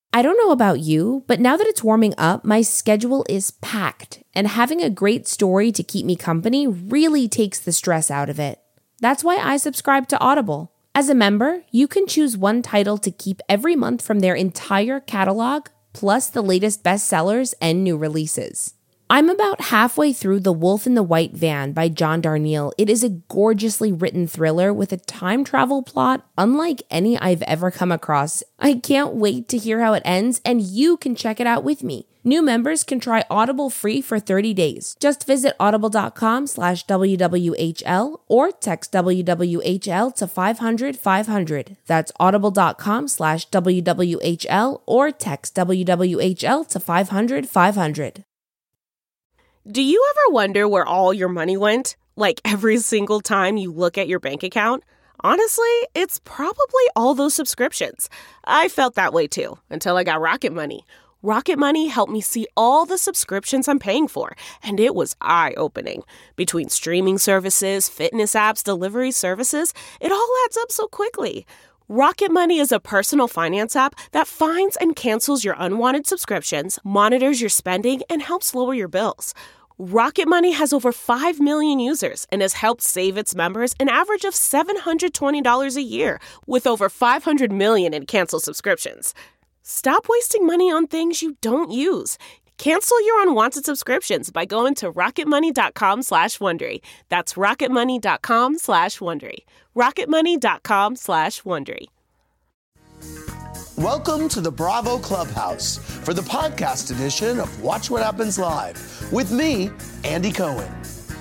I don't know about you, but now that it's warming up, my schedule is packed, and having a great story to keep me company really takes the stress out of it. That's why I subscribe to Audible. As a member, you can choose one title to keep every month from their entire catalog, plus the latest bestsellers and new releases. I'm about halfway through The Wolf in the White Van by John Darnielle. It is a gorgeously written thriller with a time travel plot unlike any I've ever come across. I can't wait to hear how it ends, and you can check it out with me. New members can try Audible free for 30 days. Just visit audible.com/WWHL or text WWHL to 500-500. That's audible.com/WWHL or text WWHL to 500-500. Do you ever wonder where all your money went? Like every single time you look at your bank account? Honestly, it's probably all those subscriptions. I felt that way too, until I got Rocket Money. Rocket Money helped me see all the subscriptions I'm paying for, and it was eye-opening. Between streaming services, fitness apps, delivery services, it all adds up so quickly. Rocket Money is a personal finance app that finds and cancels your unwanted subscriptions, monitors your spending, and helps lower your bills. Rocket Money has over 5 million users and has helped save its members an average of $720 a year, with over 500 million in canceled subscriptions. Stop wasting money on things you don't use. Cancel your unwanted subscriptions by going to rocketmoney.com/Wondery. That's rocketmoney.com/Wondery. rocketmoney.com/Wondery. Welcome to the Bravo Clubhouse for the podcast edition of Watch What Happens Live with me, Andy Cohen.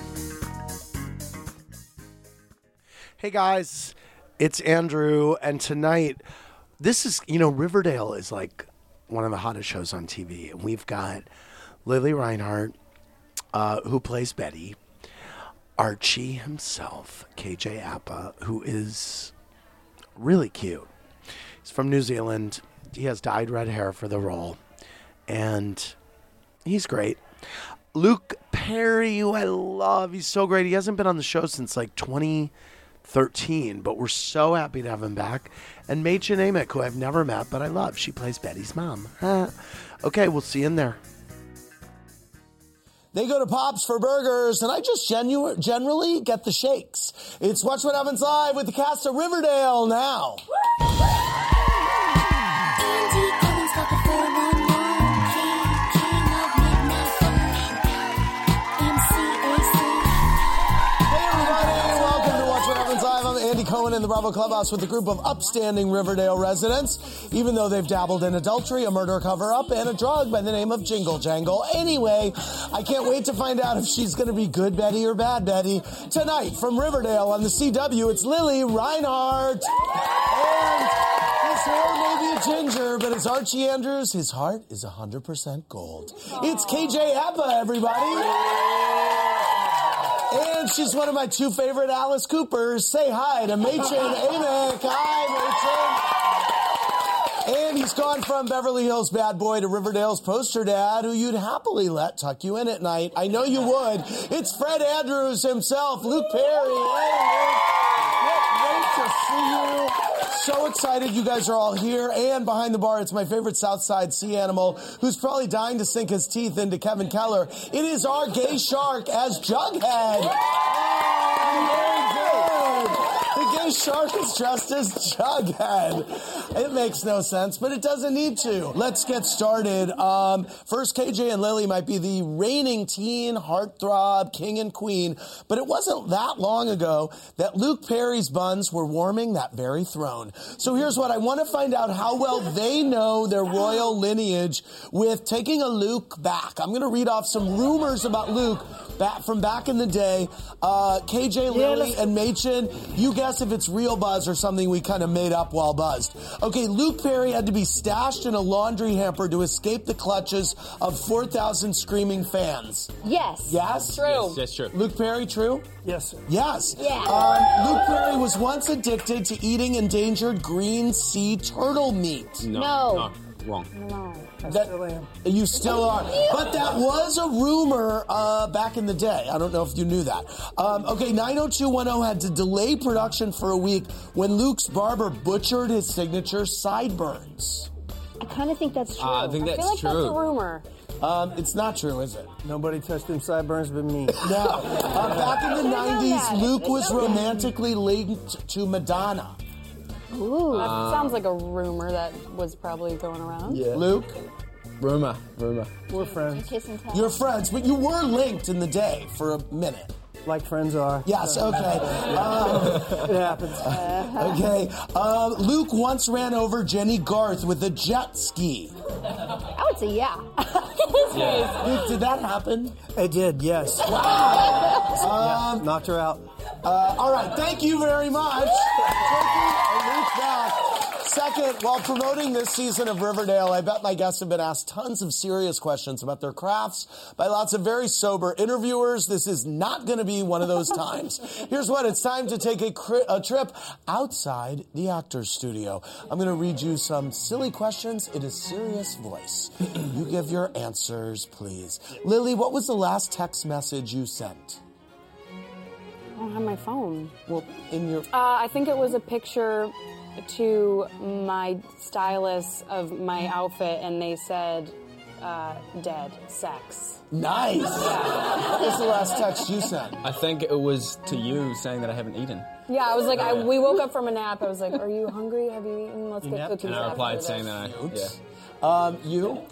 Hey guys, it's Andrew, and tonight, this is, Riverdale is like one of the hottest shows on TV, and we've got Lily Reinhart, who plays Betty, Archie himself, KJ Apa, who is really cute. He's from New Zealand. He has dyed red hair for the role, and he's great. Luke Perry, who I love, he's so great. He hasn't been on the show since like 2013, but we're so happy to have him back. And Mädchen Amick, who I've never met, but I love. She plays Betty's mom. Okay, we'll see you in there. They go to Pops for burgers, and I just generally get the shakes. It's Watch What Happens Live with the cast of Riverdale now. Cohen in the Bravo Clubhouse with a group of upstanding Riverdale residents, even though they've dabbled in adultery, a murder cover-up, and a drug by the name of Jingle Jangle. Anyway, I can't wait to find out if she's going to be good Betty or bad Betty. Tonight, from Riverdale on the CW, it's Lily Reinhart. And his hair may be a ginger, but it's Archie Andrews. His heart is 100% gold. It's KJ Apa, everybody. And she's one of my two favorite Alice Coopers. Say hi to Mädchen Amick. Hi, Mädchen. And he's gone from Beverly Hills bad boy to Riverdale's poster dad, who you'd happily let tuck you in at night. I know you would. It's Fred Andrews himself, Luke Perry. Hey, Luke. Great to see you. So excited you guys are all here. And behind the bar, it's my favorite Southside sea animal, who's probably dying to sink his teeth into Kevin Keller. It is our gay shark as Jughead. The gay shark is dressed as Jughead. It makes no sense, but it doesn't need to. Let's get started. First, KJ and Lily might be the reigning teen heartthrob king and queen, but it wasn't that long ago that Luke Perry's buns were warming that very throne. So here's what I want to find out: how well they know their royal lineage with taking a Luke back. I'm going to read off some rumors about Luke from back in the day. KJ, Lily, and Mädchen, you guess if it's real buzz or something we kind of made up while buzzed. Okay, Luke Perry had to be stashed in a laundry hamper to escape the clutches of 4,000 screaming fans. Yes. Yes? True. Yes, that's true. Luke Perry, true? Yes. Yes. Yeah. Luke Perry was once addicted to eating endangered green sea turtle meat. No. Wrong. No. You still are. But that was a rumor back in the day. I don't know if you knew that. Okay, 90210 had to delay production for a week when Luke's barber butchered his signature sideburns. I kind of think that's true. I think that's I feel like true. that's a rumor. It's not true, is it? Nobody touched them sideburns but me. No. Back in the 90s, Luke was romantically linked to Madonna. Ooh. That sounds like a rumor that was probably going around. Yeah. Luke? Rumor. We're friends. Kiss and tell. You're friends, but you were linked in the day for a minute. Like friends are. Yes, okay. It happens. Okay. Luke once ran over Jenny Garth with a jet ski. I would say yeah. Luke, did that happen? It did, yes. Knocked her out. All right, thank you very much. Luke back. Second, while promoting this season of Riverdale, I bet my guests have been asked tons of serious questions about their crafts by lots of very sober interviewers. This is not going to be one of those times. Here's what, it's time to take a trip outside the actor's studio. I'm going to read you some silly questions in a serious voice. You give your answers, please. Lily, what was the last text message you sent? I don't have my phone. Well, in your... I think it was a picture to my stylist of my outfit, and they said, dead, sex. Nice! What was the last text you sent? I think it was to you saying that I haven't eaten. Yeah, I was like, we woke up from a nap. I was like, are you hungry? Have you eaten? Let's get cookies. And I replied after saying this. that I, You?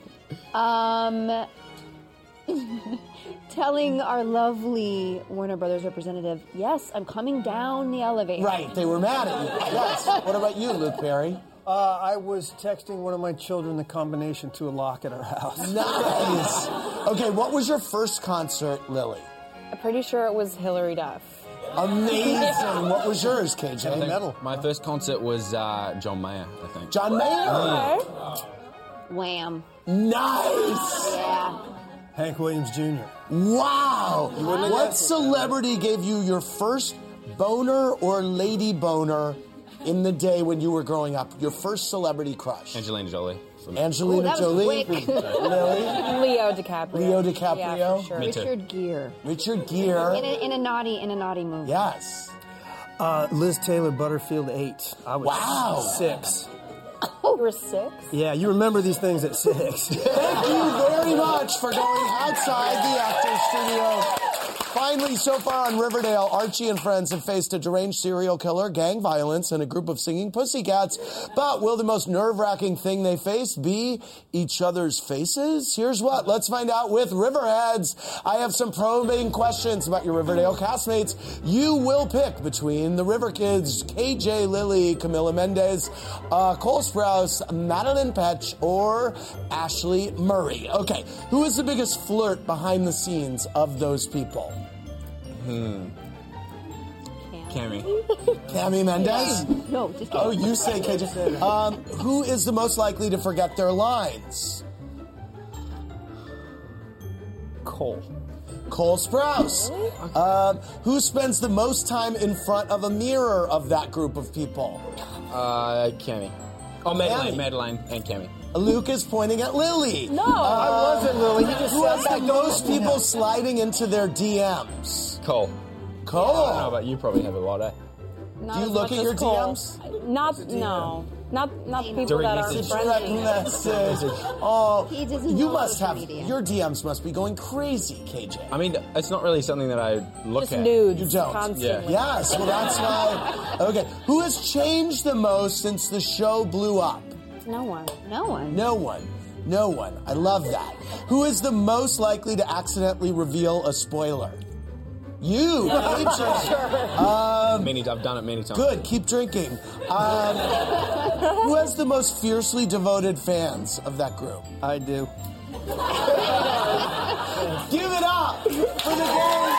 Telling our lovely Warner Brothers representative, yes, I'm coming down the elevator. Right, they were mad at you. Yes. What about you, Luke Perry? I was texting one of my children the combination to a lock at our house. Nice. Okay, what was your first concert, Lily? I'm pretty sure it was Hillary Duff. Amazing. What was yours, KJ? Metal. My first concert was John Mayer, I think. John Mayer? Wham. Nice. Yeah. Hank Williams Jr. Wow. What celebrity gave you your first boner or lady boner in the day when you were growing up? Your first celebrity crush? Angelina Jolie. Angelina that was Jolie? quick. Lily? Leo DiCaprio. Leo DiCaprio? Yeah, for sure. Me too. Richard Gere. Richard Gere? In a naughty movie. Yes. Liz Taylor, Butterfield 8. I was Wow. 6. You were 6? Yeah, you remember these things at 6. Thank you very much for going outside the actor's studio. Finally, so far on Riverdale, Archie and friends have faced a deranged serial killer, gang violence, and a group of singing pussycats. But will the most nerve-wracking thing they face be each other's faces? Here's what. Let's find out with Riverheads. I have some probing questions about your Riverdale castmates. You will pick between the River Kids, KJ Lily, Camila Mendez, Cole Sprouse, Madeline Petch, or Ashley Murray. Okay, who is the biggest flirt behind the scenes of those people? Cammy. Cammy Mendez? No, just kidding. Oh, you say KJ. Who is the most likely to forget their lines? Cole. Cole Sprouse. Who spends the most time in front of a mirror of that group of people? Cammy. Oh, Madeline and Cammy. Luke is pointing at Lily. No. I wasn't, Lily. You just Who said has the that. most people sliding into their DMs? Cole. Cole. I don't know about you, probably have a lot, eh? Not Do you as look much at as your Cole. DMs? Not people Direct that are message. Direct friendly. message. Oh, He doesn't you know must social have, media. your DMs must be going crazy, KJ. I mean, it's not really something that I look Just at. nudes. You don't. Constantly. Yes, well that's why. Okay, who has changed the most since the show blew up? No one. No one. No one. No one. I love that. Who is the most likely to accidentally reveal a spoiler? You, KJ. I've done it many times. Good, keep drinking. Who has the most fiercely devoted fans of that group? I do. Give it up for the gang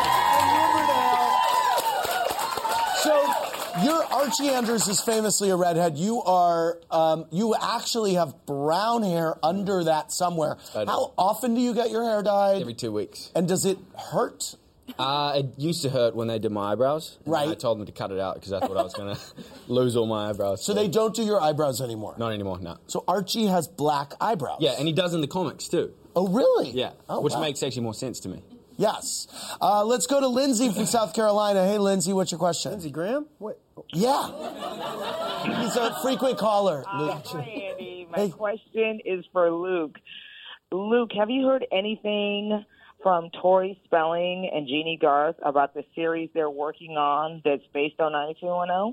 in Riverdale. So, Archie Andrews is famously a redhead. You are, you actually have brown hair under that somewhere. I do. How often do you get your hair dyed? Every 2 weeks. And does it hurt? It used to hurt when they did my eyebrows. Right. I told them to cut it out because I thought I was going to lose all my eyebrows. So they don't do your eyebrows anymore? Not anymore, no. So Archie has black eyebrows? Yeah, and he does in the comics too. Oh, really? Yeah, Oh, which wow. makes actually more sense to me. Yes. Let's go to Lindsay from South Carolina. Hey, Lindsay, what's your question? Lindsey Graham? What? Yeah. He's a frequent caller. Hi, Andy. My Hey. question is for Luke. Luke, have you heard anything from Tori Spelling and Jeannie Garth about the series they're working on that's based on 90210?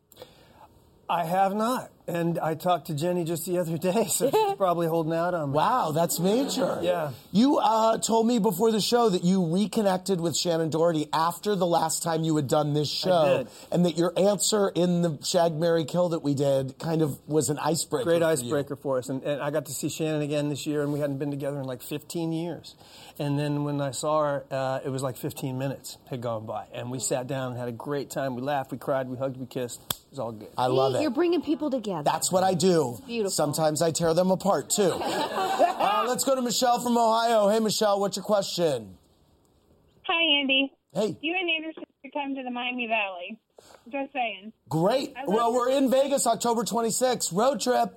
I have not. And I talked to Jenny just the other day, so she's probably holding out on me. Wow, that's major. Yeah. You told me before the show that you reconnected with Shannon Doherty after the last time you had done this show. I did. And that your answer in the Shag, Marry, Kill that we did kind of was an icebreaker. Great icebreaker for us. And I got to see Shannon again this year, and we hadn't been together in like 15 years. And then when I saw her, it was like 15 minutes had gone by. And we sat down and had a great time. We laughed, we cried, we hugged, we kissed. It was all good. I love it. You're bringing people together. That's what I do. It's beautiful. Sometimes I tear them apart, too. Let's go to Michelle from Ohio. Hey, Michelle, what's your question? Hi, Andy. Hey. You and Anderson should come to the Miami Valley. Just saying. Great. Well, we're in Vegas October 26th. Road trip.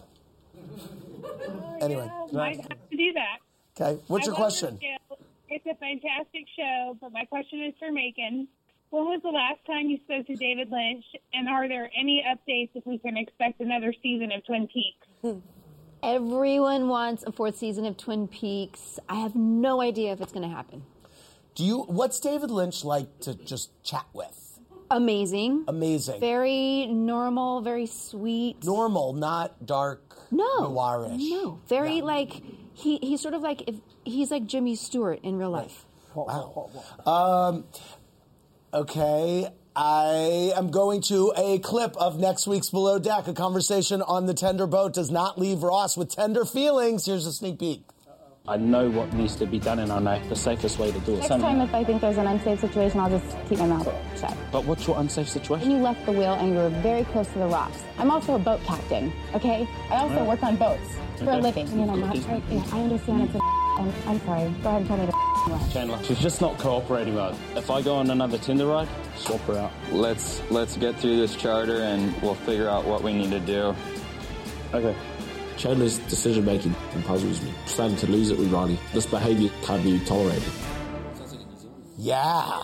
Anyway. Yeah, might have to do that. Okay. What's your question? It's a fantastic show, but my question is for Macon. When was the last time you spoke to David Lynch, and are there any updates if we can expect another season of Twin Peaks? Everyone wants a fourth season of Twin Peaks. I have no idea if it's going to happen. What's David Lynch like to just chat with? Amazing. Amazing. Very normal, very sweet. Normal, not dark, noirish. No. Very like, he's sort of like, he's like Jimmy Stewart in real life. Wow. Okay. I am going to a clip of next week's Below Deck. A conversation on the tender boat does not leave Ross with tender feelings. Here's a sneak peek. I know what needs to be done, and I know the safest way to do it. Next time, if I think there's an unsafe situation, I'll just keep my mouth shut. But what's your unsafe situation? When you left the wheel and you were very close to the rocks. I'm also a boat captain, okay? I also work on boats for a living. You know, I understand it's a I'm sorry. Go ahead and tell me to ride. Chandler, she's just not cooperating right. If I go on another Tinder ride, swap her out. Let's get through this charter and we'll figure out what we need to do. Okay. Chandler's decision-making puzzles me. Starting to lose it with Ronnie. This behavior can't be tolerated. Yeah.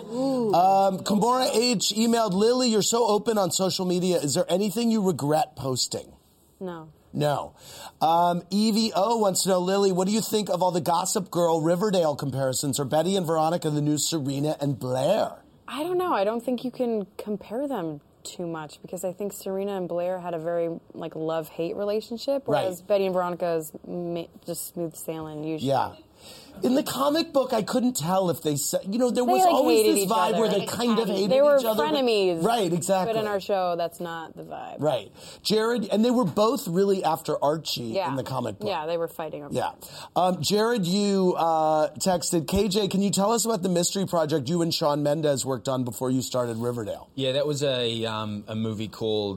Kimora H. emailed Lily, you're so open on social media. Is there anything you regret posting? No. No. Evie O wants to know, Lily, what do you think of all the Gossip Girl Riverdale comparisons? Are Betty and Veronica the new Serena and Blair? I don't know. I don't think you can compare them too much because I think Serena and Blair had a very love-hate relationship, whereas Betty and Veronica is just smooth sailing usually. Yeah. In the comic book, I couldn't tell if they said, there was always this vibe where they kind of hated each other. They were frenemies. Right, exactly. But in our show, that's not the vibe. Right. Jared, and they were both really after Archie in the comic book. Yeah, they were fighting over Jared, you texted, KJ, can you tell us about the mystery project you and Shawn Mendes worked on before you started Riverdale? Yeah, that was a movie called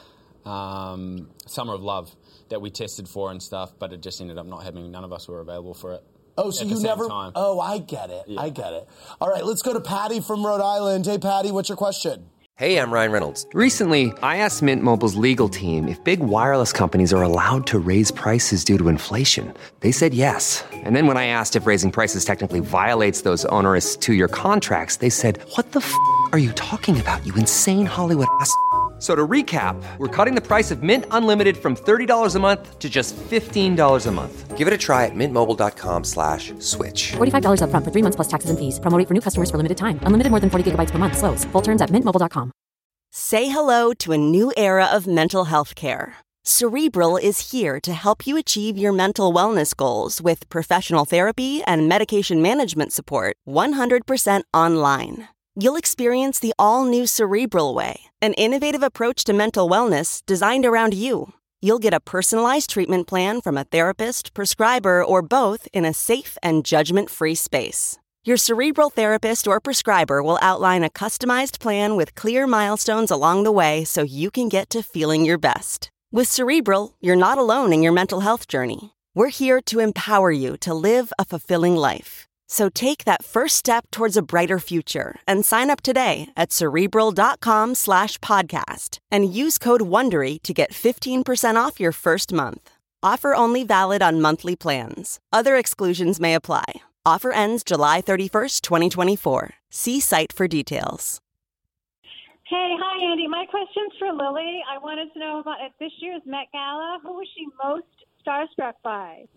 Summer of Love that we tested for and stuff, but it just ended up not happening. None of us were available for it. Oh, so you never... Time. Oh, I get it. Yeah. I get it. All right, let's go to Patty from Rhode Island. Hey, Patty, what's your question? Hey, I'm Ryan Reynolds. Recently, I asked Mint Mobile's legal team if big wireless companies are allowed to raise prices due to inflation. They said yes. And then when I asked if raising prices technically violates those onerous two-year contracts, they said, what the f*** are you talking about, you insane Hollywood ass f- So to recap, we're cutting the price of Mint Unlimited from $30 a month to just $15 a month. Give it a try at mintmobile.com/switch. $45 up front for 3 months plus taxes and fees. Promo rate for new customers for limited time. Unlimited more than 40 gigabytes per month. Slows full terms at mintmobile.com. Say hello to a new era of mental health care. Cerebral is here to help you achieve your mental wellness goals with professional therapy and medication management support 100% online. You'll experience the all-new Cerebral Way, an innovative approach to mental wellness designed around you. You'll get a personalized treatment plan from a therapist, prescriber, or both in a safe and judgment-free space. Your Cerebral therapist or prescriber will outline a customized plan with clear milestones along the way so you can get to feeling your best. With Cerebral, you're not alone in your mental health journey. We're here to empower you to live a fulfilling life. So take that first step towards a brighter future and sign up today at Cerebral.com/podcast and use code WONDERY to get 15% off your first month. Offer only valid on monthly plans. Other exclusions may apply. Offer ends July 31st, 2024. See site for details. Hey, hi, Andy. My question's for Lily. I wanted to know about at this year's Met Gala, who was she most starstruck by?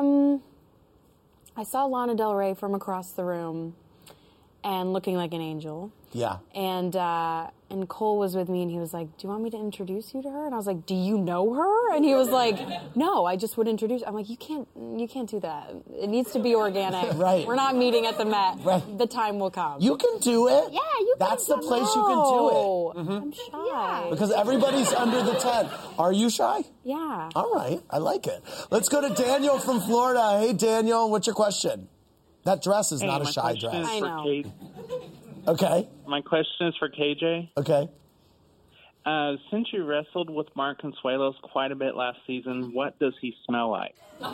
I saw Lana Del Rey from across the room and looking like an angel. Yeah. And Cole was with me, and he was like, do you want me to introduce you to her? And I was like, do you know her? And he was like, no, I just would introduce. I'm like, you can't do that. It needs to be organic. Right. We're not meeting at the Met. Right. The time will come. You can do it. Yeah, you can. That's the place you can do it. I'm shy. Because everybody's under the tent. Are you shy? Yeah. All right. I like it. Let's go to Daniel from Florida. Hey, Daniel, what's your question? That dress is not a shy dress. I know. Okay. My question is for KJ. Okay. Since you wrestled with Mark Consuelos quite a bit last season, what does he smell like?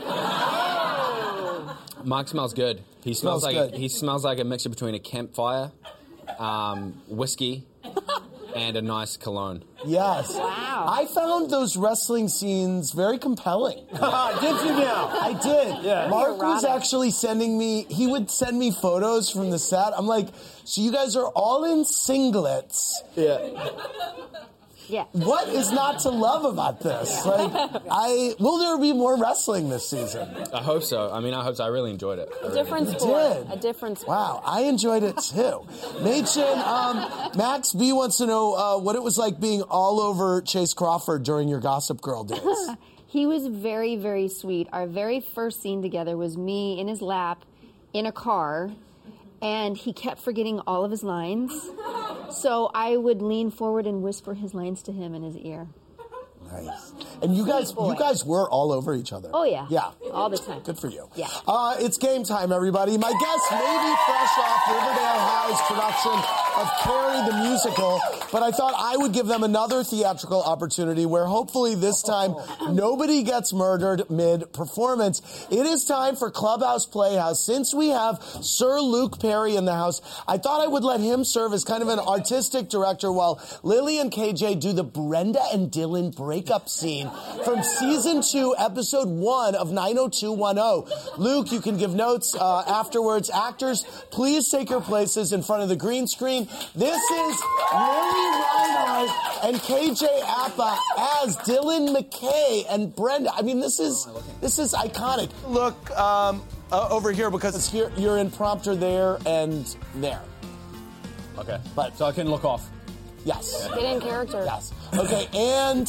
Mark smells good. He smells like good. he smells like a mixture between a campfire, whiskey, and a nice cologne. Yes. Wow. I found those wrestling scenes very compelling. Did you now? I did. Yeah. Mark was actually he would send me photos from the set. I'm like, so you guys are all in singlets. Yeah. Yeah. What is not to love about this? Will there be more wrestling this season? I hope so. I hope so. I really enjoyed it. A different sport. A different sport. Wow, I enjoyed it too. Machen, Max B wants to know what it was like being all over Chase Crawford during your Gossip Girl days. He was very, very sweet. Our very first scene together was me in his lap in a car, and he kept forgetting all of his lines. So I would lean forward and whisper his lines to him in his ear. Nice. And you guys were all over each other. Oh, yeah. Yeah. All the time. Good for you. Yeah. It's game time, everybody. My guest may be fresh off Riverdale High's production of Carrie the Musical, but I thought I would give them another theatrical opportunity where hopefully this time nobody gets murdered mid-performance. It is time for Clubhouse Playhouse. Since we have Sir Luke Perry in the house, I thought I would let him serve as kind of an artistic director while Lily and KJ do the Brenda and Dylan breakup scene from season 2, episode 1 of 90210. Luke, you can give notes afterwards. Actors, please take your places in front of the green screen. This is Lily Reinhardt and KJ Apa as Dylan McKay and Brenda. This is iconic. Look over here because you're in prompter there and there. Okay. So I can look off. Yes. Get in character. Yes. Okay, and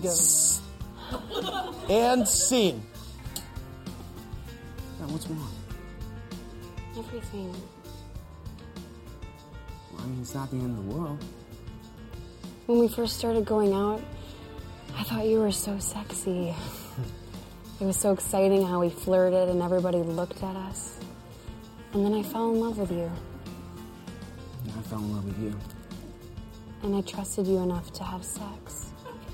scene. What's wrong? Everything. It's not the end of the world. When we first started going out, I thought you were so sexy. It was so exciting how we flirted and everybody looked at us. And then I fell in love with you. And I fell in love with you. And I trusted you enough to have sex.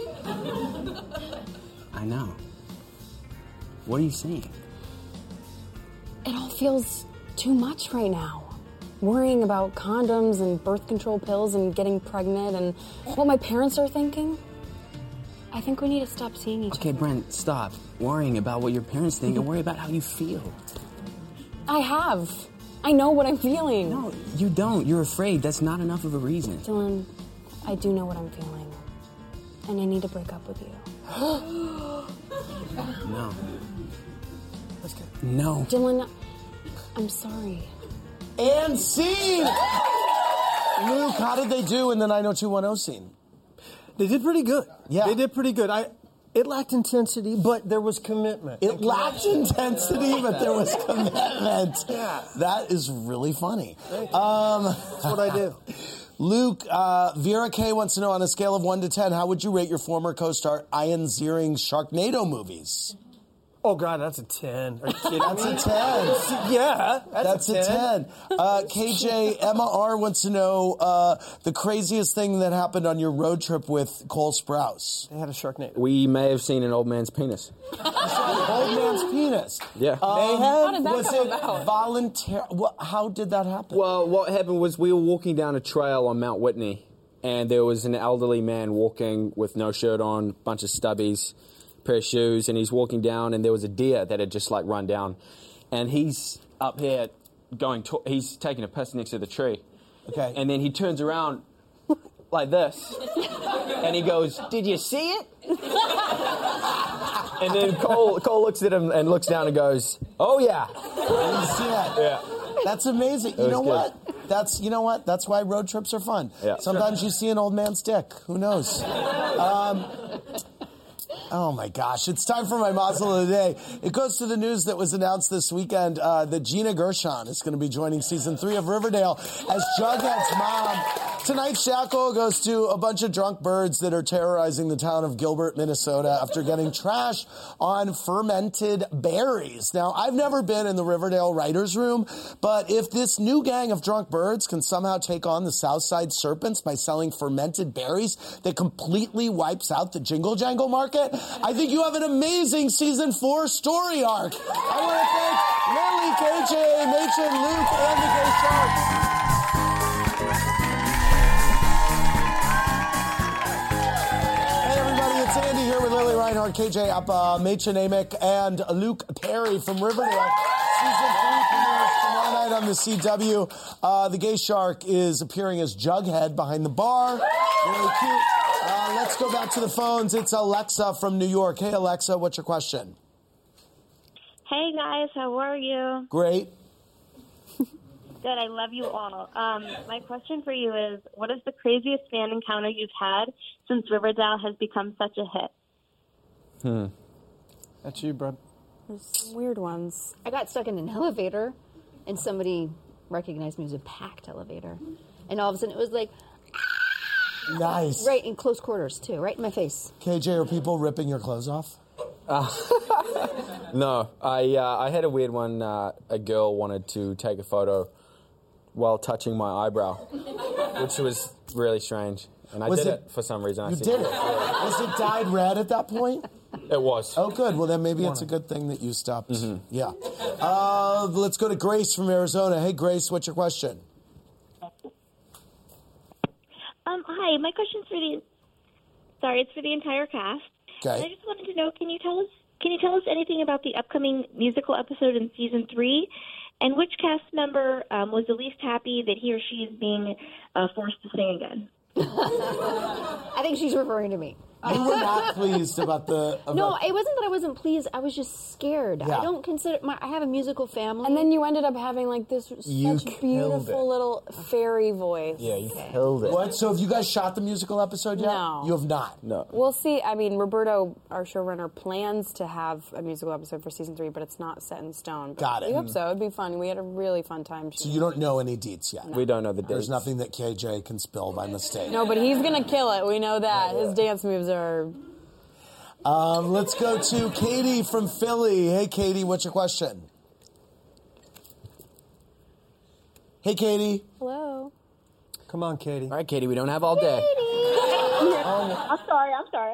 I know. What are you saying? It all feels too much right now. Worrying about condoms and birth control pills and getting pregnant and what my parents are thinking. I think we need to stop seeing each other. Okay, Brent, stop worrying about what your parents think and worry about how you feel. I know what I'm feeling. No, you don't. You're afraid. That's not enough of a reason. Dylan, I do know what I'm feeling. And I need to break up with you. No. No. Dylan, I'm sorry. And scene! Luke, how did they do in the 90210 scene? They did pretty good. Yeah. They did pretty good. It lacked intensity, but there was commitment. It lacked intensity, but there was commitment. Yeah. That is really funny. That's what I do. Luke, Vera K wants to know, on a scale of 1 to 10, how would you rate your former co-star Ian Ziering's Sharknado movies? Oh, God, that's a 10. Are you kidding That's me? a 10. Yeah, that's a 10. KJ, Emma R wants to know the craziest thing that happened on your road trip with Cole Sprouse. They had a Sharknado. We may have seen an old man's penis. Old man's penis. Yeah. How did that was come it about? Volunteer? How did that happen? Well, what happened was we were walking down a trail on Mount Whitney, and there was an elderly man walking with no shirt on, bunch of stubbies, pair of shoes, and he's walking down, and there was a deer that had just run down, and he's up here he's taking a piss next to the tree. Okay. And then he turns around like this, and he goes, "Did you see it?" And then Cole looks at him and looks down and goes, "Oh yeah." Yeah. That's amazing. You know what? That's why road trips are fun. Yeah. Sometimes you see an old man's dick. Who knows? Oh my gosh, it's time for my Mazel of the day. It goes to the news that was announced this weekend that Gina Gershon is going to be joining season 3 of Riverdale as Jughead's mom. Tonight's Shackle goes to a bunch of drunk birds that are terrorizing the town of Gilbert, Minnesota after getting trashed on fermented berries. Now, I've never been in the Riverdale writer's room, but if this new gang of drunk birds can somehow take on the Southside Serpents by selling fermented berries that completely wipes out the Jingle Jangle market, I think you have an amazing season 4 story arc. I want to thank Lily, KJ, Machen, Luke, and the Gay Sharks. Sandy here with Lily Reinhardt, KJ Appa, Machen Amick, and Luke Perry from Riverdale. Season 3 premieres tomorrow night on the CW. The Gay Shark is appearing as Jughead behind the bar. Really cute. Let's go back to the phones. It's Alexa from New York. Hey, Alexa, what's your question? Hey, guys. How are you? Great. Good. I love you all. My question for you is, what is the craziest fan encounter you've had since Riverdale has become such a hit? That's you, bro. There's some weird ones. I got stuck in an elevator, and somebody recognized me as a packed elevator. And all of a sudden, it was like... Nice. Right in close quarters, too. Right in my face. KJ, are people ripping your clothes off? No. I had a weird one. A girl wanted to take a photo while touching my eyebrow, which was really strange. And I did it for some reason. You did it? Was it dyed red at that point? It was. Oh, good. Well, then maybe it's a good thing that you stopped. Mm-hmm. Yeah. Let's go to Grace from Arizona. Hey, Grace, what's your question? Hi. My question's it's for the entire cast. Okay. And I just wanted to know, can you tell us anything about the upcoming musical episode in season 3? And which cast member was the least happy that he or she is being forced to sing again? I think she's referring to me. You were not pleased about the... No, it wasn't that I wasn't pleased. I was just scared. Yeah. I don't consider... I have a musical family. And then you ended up having like this such beautiful little fairy voice. Yeah, you killed it. What? So have you guys shot the musical episode yet? No. You have not? No. We'll see. I mean, Roberto, our showrunner, plans to have a musical episode for season 3, but it's not set in stone. But Got it. We hope so. It'd be fun. We had a really fun time shooting. So you don't know any deets yet? No. We don't know the dates. There's nothing that KJ can spill by mistake. No, but he's going to kill it. We know that. His dance moves are... Let's go to Katie from Philly. Hey, Katie, what's your question? Hey, Katie. Hello. Come on, Katie. All right, Katie, we don't have all day. I'm sorry.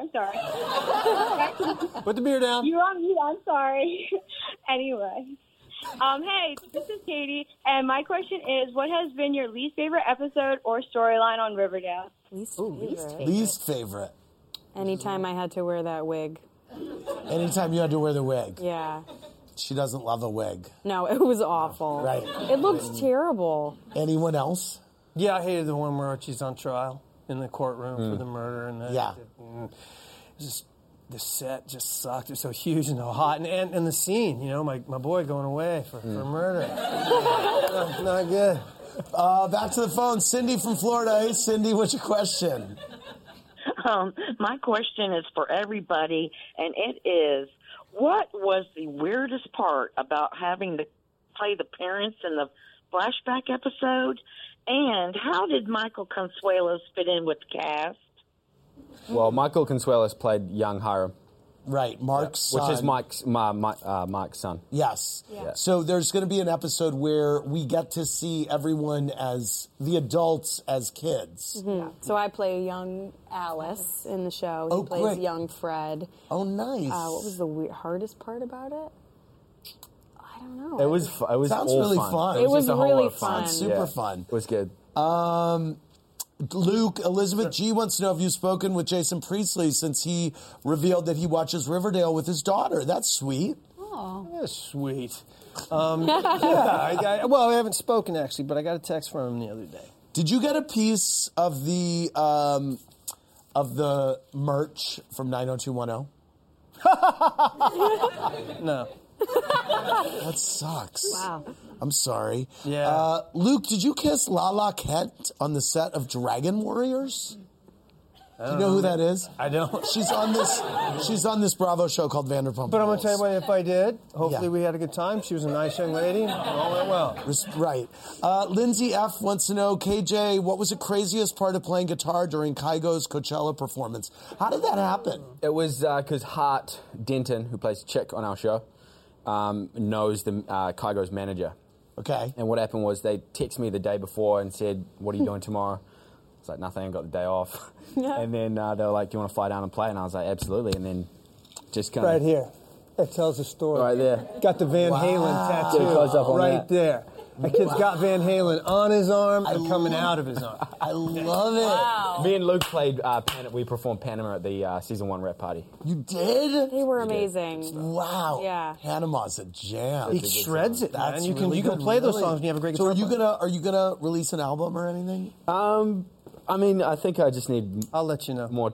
Put the beer down. You're on mute. I'm sorry. Anyway. Hey, this is Katie, and my question is, what has been your least favorite episode or storyline on Riverdale? Least favorite. Anytime I had to wear that wig. Anytime you had to wear the wig. Yeah. She doesn't love a wig. No, it was awful. Right. It looks terrible. Anyone else? Yeah, I hated the one where Archie's on trial in the courtroom for the murder. And just the set just sucked. It was so huge and so hot. And the scene, you know, my boy going away for murder. Not good. Back to the phone. Cindy from Florida. Hey, Cindy, what's your question? My question is for everybody, and it is, what was the weirdest part about having to play the parents in the flashback episode? And how did Michael Consuelos fit in with the cast? Well, Michael Consuelos played young Hiram. Right, Mark's son. Which is Mike's son. Yes. Yeah. So there's going to be an episode where we get to see everyone as the adults as kids. Mm-hmm. Yeah. So I play young Alice in the show. Oh, he plays great. young Fred. Oh, nice. What was the hardest part about it? I don't know. It was Sounds all really fun. fun. It was just a whole really lot of fun. fun. Super fun. It was good. Luke, Elizabeth G wants to know if you've spoken with Jason Priestley since he revealed that he watches Riverdale with his daughter. That's sweet. Oh. That's sweet. Yeah, well, I haven't spoken, actually, but I got a text from him the other day. Did you get a piece of the merch from 90210? No. That sucks. Wow. I'm sorry. Yeah. Luke, did you kiss Lala Kent on the set of Dragon Warriors? Do you know who that is? I don't. She's on this Bravo show called Vanderpump. But I'm going to tell you what, if I did, hopefully Yeah. we had a good time. She was a nice young lady. It all went well. Right. Lindsay F. wants to know, KJ, what was the craziest part of playing guitar during Kygo's Coachella performance? How did that happen? It was because Hart Denton, who plays Chick on our show, knows the Kygo's manager. Okay. And what happened was they texted me the day before and said, what are you doing tomorrow? It's like, nothing, I got the day off. And then they were like, do you want to fly down and play? And I was like, absolutely. And then just kind of... Right here. That tells the story. Right there. Got the Van Halen tattoo Get a close-up on right that. there. That kid's got Van Halen on his arm and coming out of his arm. I love it. Me and Luke played, we performed Panama at the season 1 rap party. You did? They were amazing. Wow. Yeah. Panama's a jam. He shreds it, man. That's You can really you can good, play those really. songs when you have a great So guitar are you gonna release an album or anything? I mean, I think I just need... I'll let you know. More...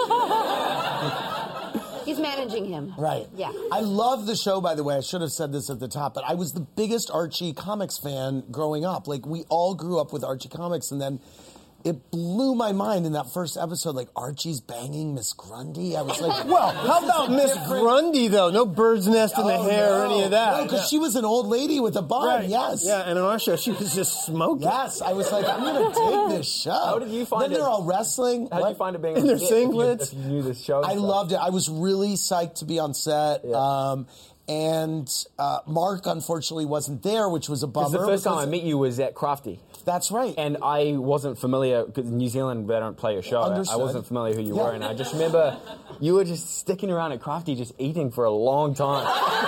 He's managing him. Right. Yeah. I love the show, by the way. I should have said this at the top, but I was the biggest Archie comics fan growing up. Like, we all grew up with Archie comics, and then it blew my mind in that first episode, like, Archie's banging Miss Grundy. I was like, Well, how about Miss Grundy, though? No bird's nest in the hair or any of that. No, because she was an old lady with a bun, Right. yes. Yeah, and on our show, she was just smoking. Yes, I was like, I'm going to dig this show. How did you find then it? they're all wrestling. How did you find it being In their on set singlets? if you knew this show? I loved it. I was really psyched to be on set. Yeah. And Mark, unfortunately, wasn't there, which was a bummer. Because the first time I because- met you was at Crafty. That's right. And I wasn't familiar, because in New Zealand they don't play a show. Understood. I wasn't familiar who you Yeah. were, and I just remember you were just sticking around at Crafty, just eating for a long time.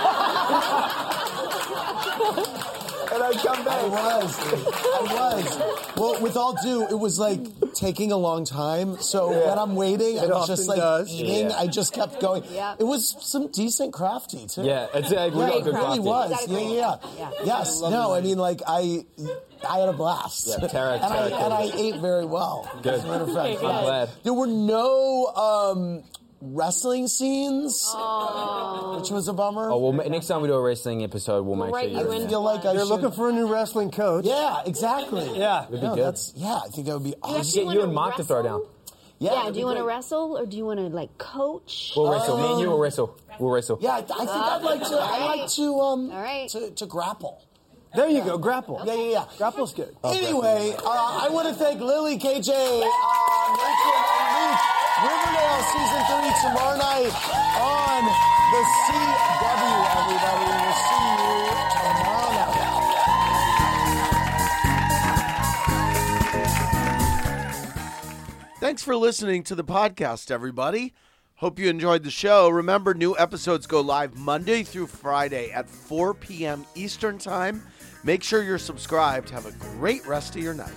And I come back. I was. Well, with all due, it was like taking a long time. So when I'm waiting, I It was just often like does. eating. Yeah. I just kept going. Yeah. It was some decent Crafty, too. Yeah, it's, we got It good really Crafty. was. Yeah. Yes. No, I mean, like, I had a blast. Yeah, Tara and I ate very well. Good. As a matter of fact. I'm glad. There were no wrestling scenes, which was a bummer. Oh, well, next time we do a wrestling episode, we'll make sure write you're you in in. there. feel like I You're should. looking for a new wrestling coach. Yeah, exactly. Yeah. It'd be good. I think that would be awesome. Just get you and Mark to throw down. Yeah, do you want to wrestle or do you want to like coach? We'll wrestle. Me and you will wrestle. We'll wrestle. Yeah, I think I'd like to. I'd like to. To grapple. There you go, grapple. Yeah. Grapple's good. Anyway, I want to thank Lily, KJ, Rachel, and Luke. Riverdale season 3 tomorrow night on the CW. Everybody, we'll see you tomorrow night. Thanks for listening to the podcast, everybody. Hope you enjoyed the show. Remember, new episodes go live Monday through Friday at 4 p.m. Eastern Time. Make sure you're subscribed. Have a great rest of your night.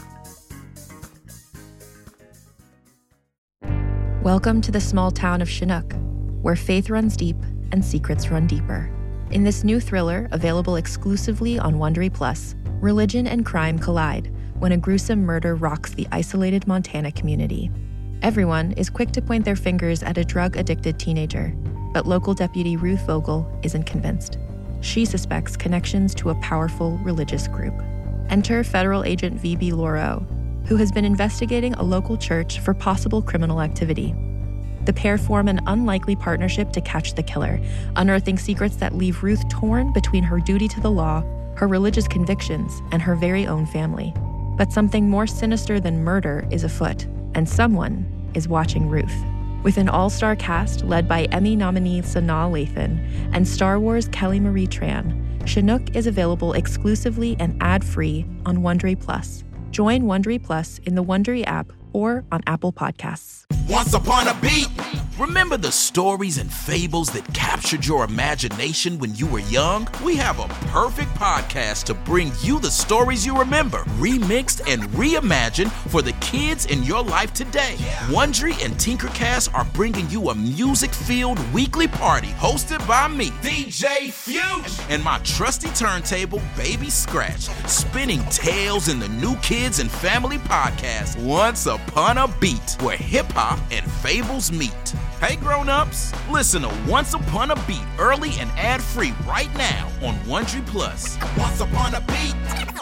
Welcome to the small town of Chinook, where faith runs deep and secrets run deeper. In this new thriller, available exclusively on Wondery Plus, religion and crime collide when a gruesome murder rocks the isolated Montana community. Everyone is quick to point their fingers at a drug-addicted teenager, but local deputy Ruth Vogel isn't convinced. She suspects connections to a powerful religious group. Enter federal agent V.B. Laureau, who has been investigating a local church for possible criminal activity. The pair form an unlikely partnership to catch the killer, unearthing secrets that leave Ruth torn between her duty to the law, her religious convictions, and her very own family. But something more sinister than murder is afoot, and someone is watching Ruth. With an all-star cast led by Emmy nominee Sanaa Lathan and Star Wars Kelly Marie Tran, Chinook is available exclusively and ad-free on Wondery Plus. Join Wondery Plus in the Wondery app or on Apple Podcasts. Once upon a beat. Remember the stories and fables that captured your imagination when you were young? We have a perfect podcast to bring you the stories you remember, remixed and reimagined for the kids in your life today. Wondery and Tinkercast are bringing you a music-filled weekly party hosted by me, DJ Fusion, and my trusty turntable, Baby Scratch, spinning tales in the new kids and family podcast, Once Upon a Beat, where hip-hop and fables meet. Hey grown-ups, listen to Once Upon a Beat early and ad-free right now on Wondery Plus. Once Upon a Beat.